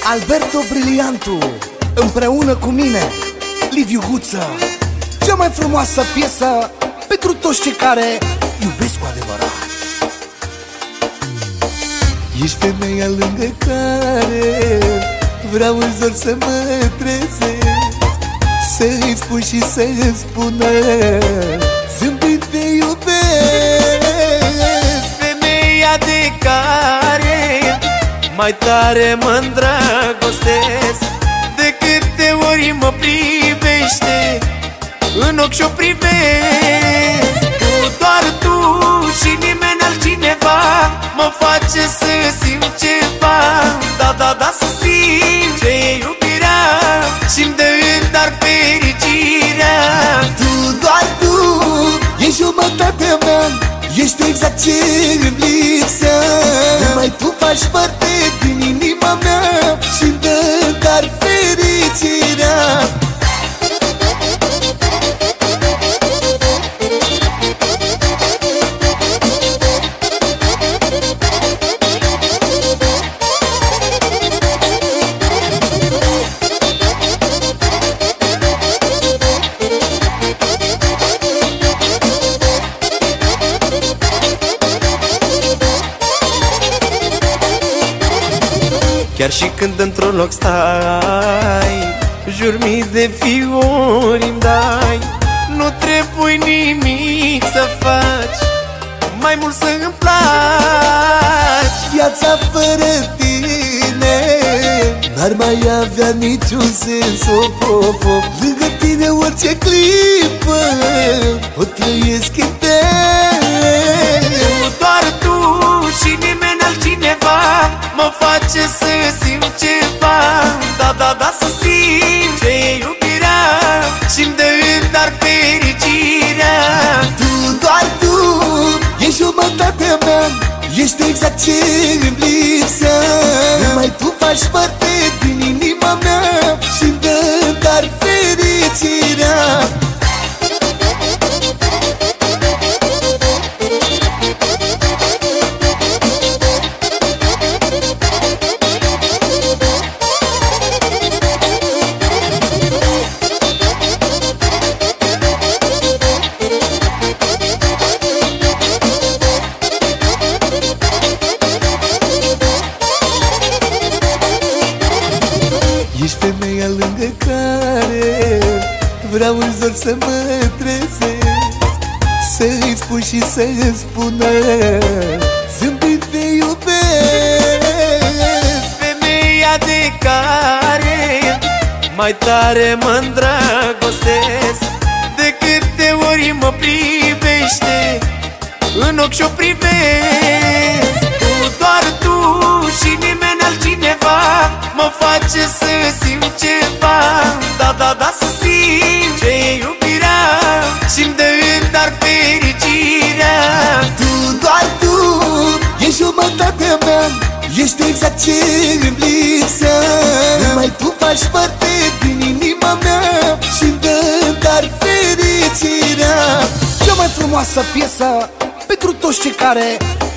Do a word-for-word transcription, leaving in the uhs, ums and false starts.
Alberto Briliantu, împreună cu mine, Liviu Guță. Cea mai frumoasă piesă pentru toți cei care iubesc cu adevărat. Ești femeia lângă care vreau în zor să mă trezesc, să-i spun și să-i spună zâmbit te iubesc. Femeia de care mai tare mă îndrăgostesc, de câte ori mă privește în ochi și-o privesc. Tu, doar tu și nimeni altcineva mă face să simt ceva. Da, da, da, să simt ce e iubirea și-mi dă în dar fericirea. Tu, doar tu, ești jumătatea mea, ești exact ce-mi lipsea. Numai tu faci parte din inima mea și-mi dă dar fericirea. Chiar și când într-un loc stai, jur mii de fiori îmi dai. Nu trebuie nimic să faci, mai mult să îmi placi. Viața fără tine n-ar mai avea niciun sens, of, of, of. Lângă tine orice clipă o trăiesc intens. Tu, doar tu și nimeni altcineva mă face să simt ceva. Da, da, da, să simt ce e iubirea și-mi dă în dar fericirea. Tu, doar tu, ești jumătatea mea, ești exact ce-mi lipsea. Numai tu faci parte din inima mea și-mi dă dar fericirea. Ești femeia lângă care vreau în zor să mă trezesc, să-i spun și să-i spună zâmbit te iubesc. Femeia de care mai tare mă îndrăgostesc, de câte ori mă privește în ochi și-o privesc. Tu, doar tu și nimeni altcineva mă face să simt ceva. Da, da, da, să simt ce e iubirea și-mi dă în dar fericirea. Tu, doar tu, ești jumătatea mea, ești exact ce-mi lipsea. Numai tu faci parte din inima mea și-mi dă dar fericirea. Cea mai frumoasă piesă pentru toți cei care